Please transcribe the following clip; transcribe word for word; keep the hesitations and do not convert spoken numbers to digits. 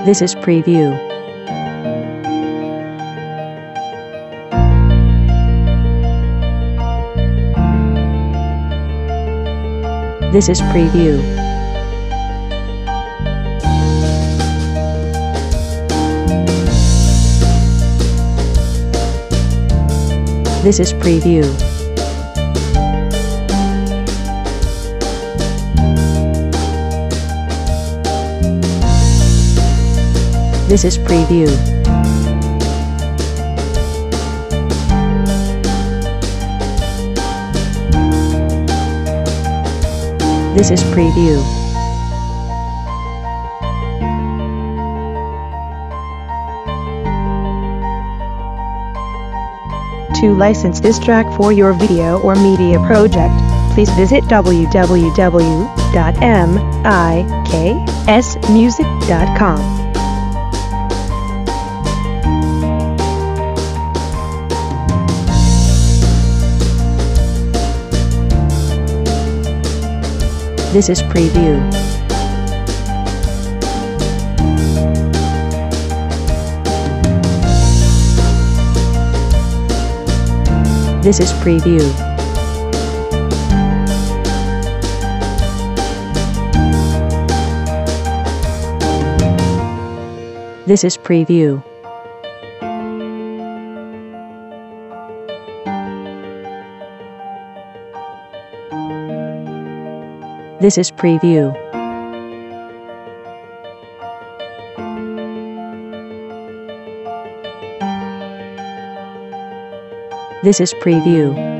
This is preview. This is preview. This is preview. This is preview. This is preview. To license this track for your video or media project, please visit w w w dot miksmusic dot com. This is preview. This is preview. This is preview. This is preview. This is preview.